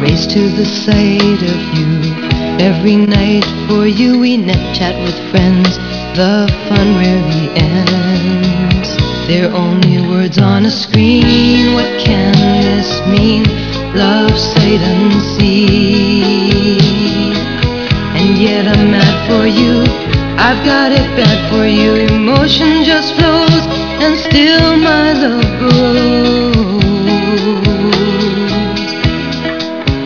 race to the sight of you. Every night for you we net chat with friends. The fun rarely ends. They're only words on a screen. What can this mean? Love sight unseen. And yet I'm mad for you. I've got it bad for you. Emotion just flows, and still my love grows.